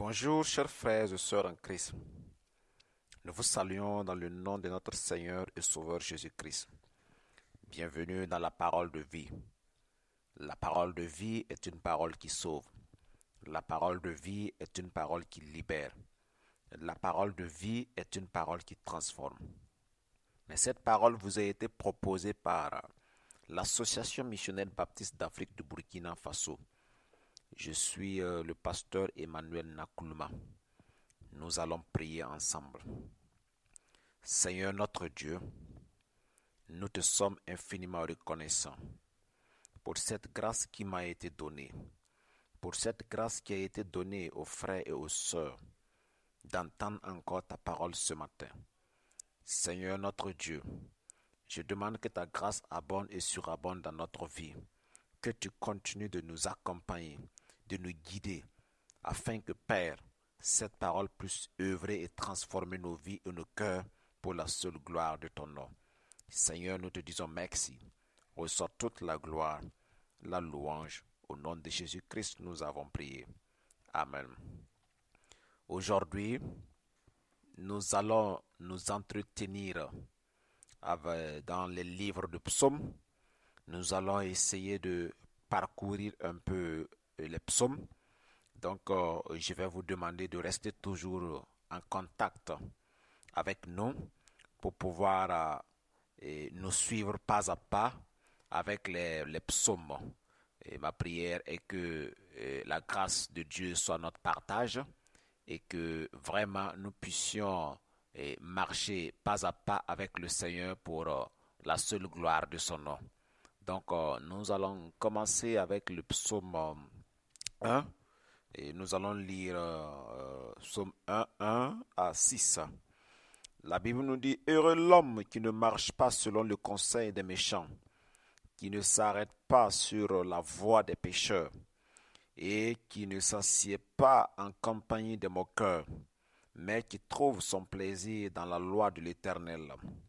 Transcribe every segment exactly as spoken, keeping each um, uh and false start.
Bonjour, chers frères et sœurs en Christ. Nous vous saluons dans le nom de notre Seigneur et Sauveur Jésus-Christ. Bienvenue dans la parole de vie. La parole de vie est une parole qui sauve. La parole de vie est une parole qui libère. La parole de vie est une parole qui transforme. Mais cette parole vous a été proposée par l'Association missionnaire baptiste d'Afrique du Burkina Faso. Je suis euh, le pasteur Emmanuel Nakulma. Nous allons prier ensemble. Seigneur notre Dieu, nous te sommes infiniment reconnaissants pour cette grâce qui m'a été donnée, pour cette grâce qui a été donnée aux frères et aux sœurs d'entendre encore ta parole ce matin. Seigneur notre Dieu, je demande que ta grâce abonde et surabonde dans notre vie, que tu continues de nous accompagner, de nous guider, afin que, Père, cette parole puisse œuvrer et transformer nos vies et nos cœurs pour la seule gloire de ton nom. Seigneur, nous te disons merci. Reçois toute la gloire, la louange. Au nom de Jésus-Christ, nous avons prié. Amen. Aujourd'hui, nous allons nous entretenir avec, dans les livres de psaumes. Nous allons essayer de parcourir un peu les psaumes. Donc, euh, je vais vous demander de rester toujours en contact avec nous pour pouvoir euh, nous suivre pas à pas avec les, les psaumes. Et ma prière est que euh, la grâce de Dieu soit notre partage et que vraiment nous puissions euh, marcher pas à pas avec le Seigneur pour euh, la seule gloire de son nom. Donc, euh, nous allons commencer avec le psaume euh, un. Et nous allons lire euh, Psaume un, un à six. La Bible nous dit: Heureux l'homme qui ne marche pas selon le conseil des méchants, qui ne s'arrête pas sur la voie des pécheurs, et qui ne s'assied pas en compagnie des moqueurs, mais qui trouve son plaisir dans la loi de l'Éternel,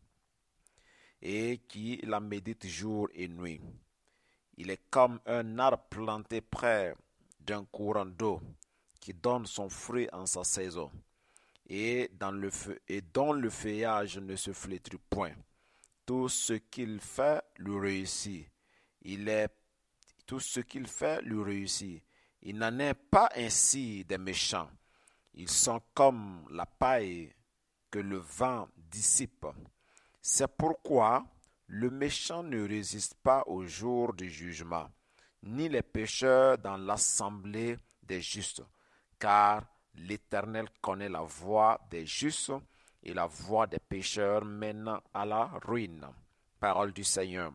et qui la médite jour et nuit. Il est comme un arbre planté près d'un courant d'eau qui donne son fruit en sa saison et, dans le feu, et dont le feuillage ne se flétrit point. Tout ce qu'il fait lui réussit. Il est, tout ce qu'il fait lui réussit. Il n'en est pas ainsi des méchants. Ils sont comme la paille que le vent dissipe. C'est pourquoi le méchant ne résiste pas au jour du jugement, ni les pécheurs dans l'assemblée des justes, car l'Éternel connaît la voie des justes et la voie des pécheurs mène à la ruine. Parole du Seigneur.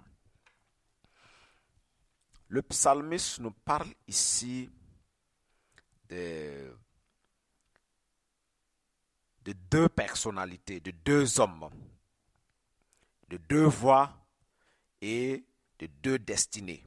Le psalmiste nous parle ici de, de deux personnalités, de deux hommes, de deux voies et de deux destinées.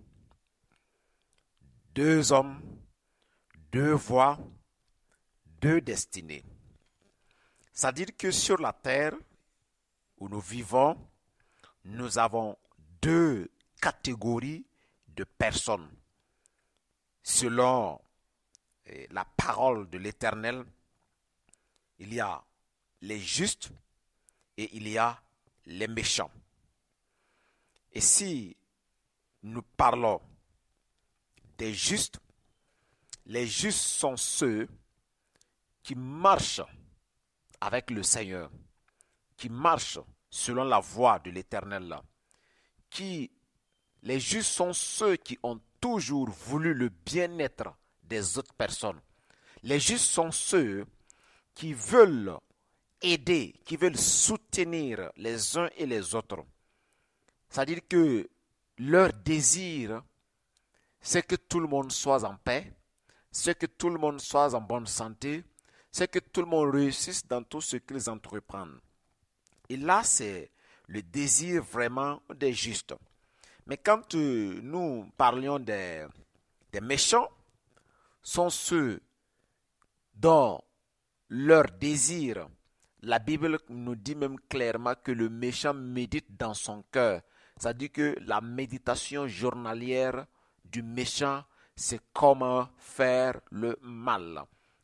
Deux hommes, deux voies, deux destinées. C'est-à-dire que sur la terre où nous vivons, nous avons deux catégories de personnes. Selon eh, la parole de l'Éternel, il y a les justes et il y a les méchants. Et si nous parlons des justes, les justes sont ceux qui marchent avec le Seigneur, qui marchent selon la voie de l'Éternel, qui, les justes sont ceux qui ont toujours voulu le bien-être des autres personnes. Les justes sont ceux qui veulent aider, qui veulent soutenir les uns et les autres. C'est-à-dire que leur désir, c'est que tout le monde soit en paix, c'est que tout le monde soit en bonne santé, c'est que tout le monde réussisse dans tout ce qu'ils entreprennent. Et là, c'est le désir vraiment des justes. Mais quand euh, nous parlions des, des méchants, sont ceux dont leur désir, la Bible nous dit même clairement que le méchant médite dans son cœur. C'est-à-dire que la méditation journalière du méchant, c'est comment faire le mal.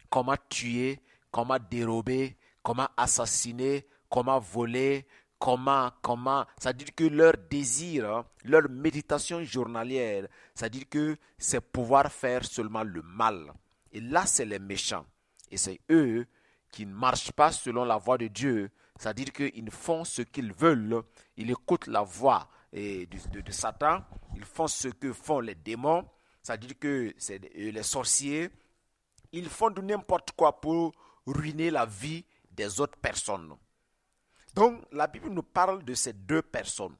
comment tuer, comment dérober, comment assassiner, comment voler, comment, comment. C'est-à-dire que leur désir, hein, leur méditation journalière, c'est-à-dire que c'est pouvoir faire seulement le mal. Et là, c'est les méchants. Et c'est eux qui ne marchent pas selon la voie de Dieu. C'est-à-dire qu'ils font ce qu'ils veulent. Ils écoutent la voix de, de, de Satan. Ils font ce que font les démons. C'est-à-dire que c'est les sorciers. Ils font de n'importe quoi pour ruiner la vie des autres personnes. Donc, la Bible nous parle de ces deux personnes.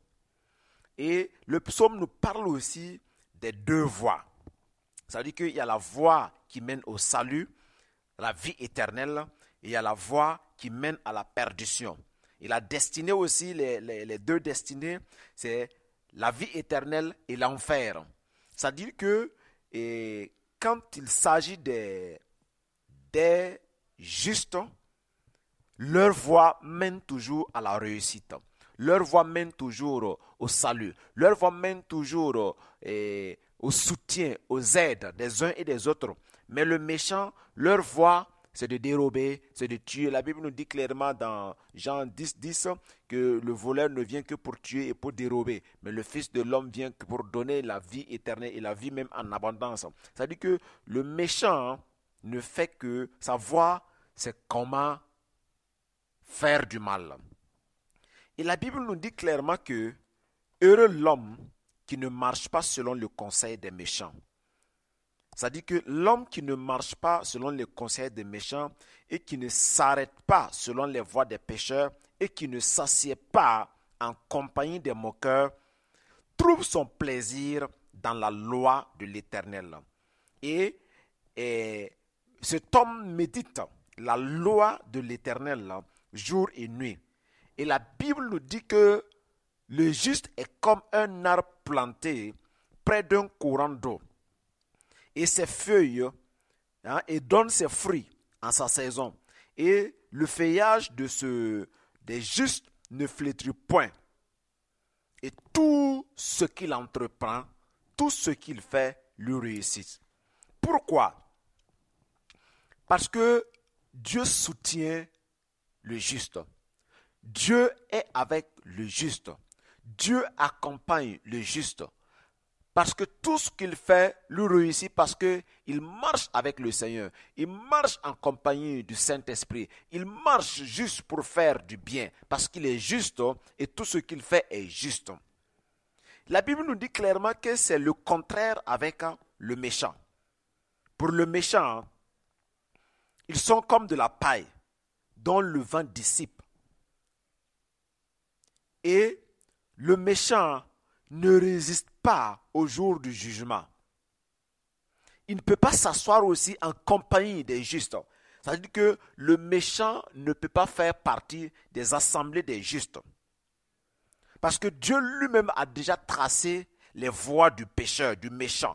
Et le psaume nous parle aussi des deux voies. C'est-à-dire qu'il y a la voie qui mène au salut, la vie éternelle, et il y a la voie qui mène à la perdition. Et la destinée aussi, les, les, les deux destinées, c'est la vie éternelle et l'enfer. C'est-à-dire que et, quand il s'agit des, des justes, leur voie mène toujours à la réussite. Leur voie mène toujours au salut. Leur voie mène toujours eh, au soutien, aux aides des uns et des autres. Mais le méchant, leur voie, c'est de dérober, c'est de tuer. La Bible nous dit clairement dans Jean dix, dix que le voleur ne vient que pour tuer et pour dérober. Mais le Fils de l'homme vient que pour donner la vie éternelle et la vie même en abondance. C'est-à-dire que le méchant ne fait que sa voie, c'est comment faire du mal. Et la Bible nous dit clairement que heureux l'homme qui ne marche pas selon le conseil des méchants. C'est-à-dire que l'homme qui ne marche pas selon les conseils des méchants et qui ne s'arrête pas selon les voies des pécheurs et qui ne s'assied pas en compagnie des moqueurs, trouve son plaisir dans la loi de l'Éternel. Et, et cet homme médite la loi de l'Éternel jour et nuit. Et la Bible nous dit que le juste est comme un arbre planté près d'un courant d'eau. Et ses feuilles hein, et donne ses fruits en sa saison. Et le feuillage de ce, des justes ne flétrit point. Et tout ce qu'il entreprend, tout ce qu'il fait, lui réussit. Pourquoi? Parce que Dieu soutient le juste. Dieu est avec le juste. Dieu accompagne le juste. Parce que tout ce qu'il fait lui réussit parce qu'il marche avec le Seigneur. Il marche en compagnie du Saint-Esprit. Il marche juste pour faire du bien. Parce qu'il est juste et tout ce qu'il fait est juste. La Bible nous dit clairement que c'est le contraire avec le méchant. Pour le méchant, ils sont comme de la paille dont le vent dissipe. Et le méchant ne résiste pas au jour du jugement. Il ne peut pas s'asseoir aussi en compagnie des justes. C'est-à-dire que le méchant ne peut pas faire partie des assemblées des justes. Parce que Dieu lui-même a déjà tracé les voies du pécheur, du méchant.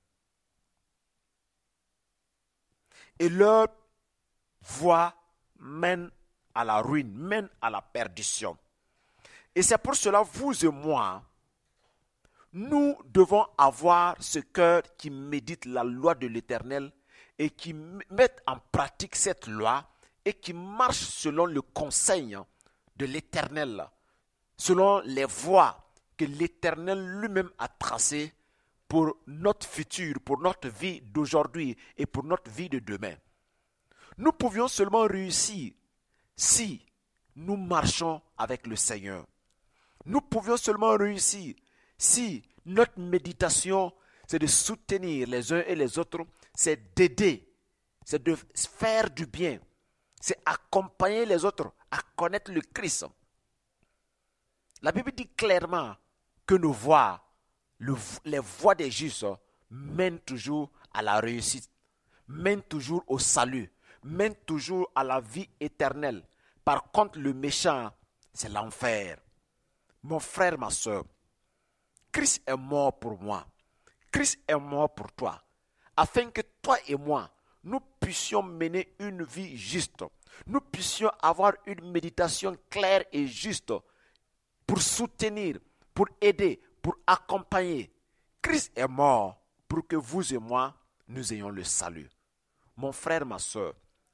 Et leur voie mène à la ruine, mène à la perdition. Et c'est pour cela, vous et moi, nous devons avoir ce cœur qui médite la loi de l'Éternel et qui met en pratique cette loi et qui marche selon le conseil de l'Éternel, selon les voies que l'Éternel lui-même a tracées pour notre futur, pour notre vie d'aujourd'hui et pour notre vie de demain. Nous pouvions seulement réussir si nous marchons avec le Seigneur. Nous pouvions seulement réussir si notre méditation, c'est de soutenir les uns et les autres, c'est d'aider, c'est de faire du bien, c'est accompagner les autres à connaître le Christ. La Bible dit clairement que nos voies, le, les voies des justes mènent toujours à la réussite, mènent toujours au salut, mènent toujours à la vie éternelle. Par contre, le méchant, c'est l'enfer. Mon frère, ma soeur, Christ est mort pour moi. Christ est mort pour toi. Afin que toi et moi, nous puissions mener une vie juste. Nous puissions avoir une méditation claire et juste pour soutenir, pour aider, pour accompagner. Christ est mort pour que vous et moi, nous ayons le salut. Mon frère, ma soeur,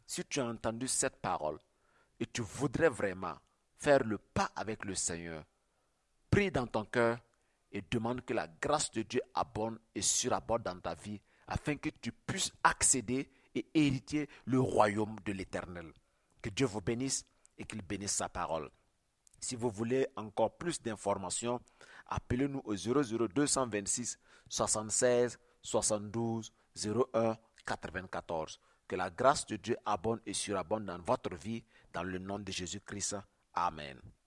Si tu as entendu cette parole et tu voudrais vraiment faire le pas avec le Seigneur, prie dans ton cœur et demande que la grâce de Dieu abonde et surabonde dans ta vie afin que tu puisses accéder et hériter le royaume de l'Éternel. Que Dieu vous bénisse et qu'il bénisse sa parole. Si vous voulez encore plus d'informations, appelez-nous au zéro zéro deux cent vingt-six soixante-seize soixante-douze zéro un quatre-vingt-quatorze. Que la grâce de Dieu abonde et surabonde dans votre vie, dans le nom de Jésus-Christ. Amen.